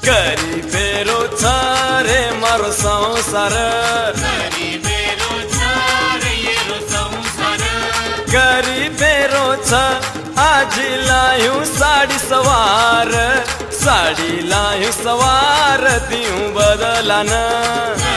गरिबेरो छ रे मरो संसार गरिबेरो छ आज लायूं साड़ी सवार दियूं बदलाना